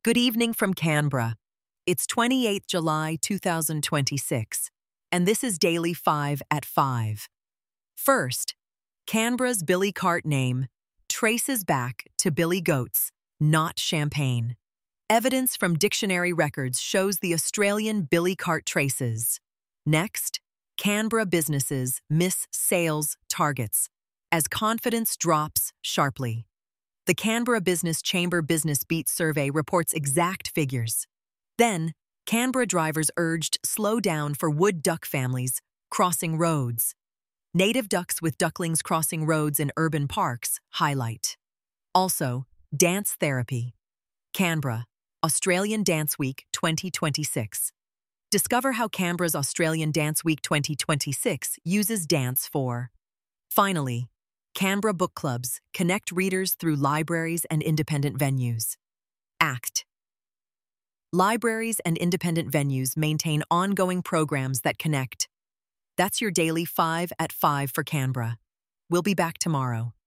Good evening from Canberra. It's 28th July 2026, and this is Daily 5 at 5. First, Canberra's Billy Cart name traces back to Billy Goats, not champagne. Evidence from dictionary records shows the Australian Billy Cart traces. Next, Canberra businesses miss sales targets as confidence drops sharply. The Canberra Business Chamber Business Beat survey reports exact figures. Then, Canberra drivers urged slow down for wood duck families crossing roads. Native ducks with ducklings crossing roads in urban parks highlight. Also, dance therapy. Canberra, Australian Dance Week 2026. Discover how Canberra's Australian Dance Week 2026 uses dance for. Finally, Canberra book clubs connect readers through libraries and independent venues. ACT. Libraries and independent venues maintain ongoing programs that connect. That's your Daily 5 at 5 for Canberra. We'll be back tomorrow.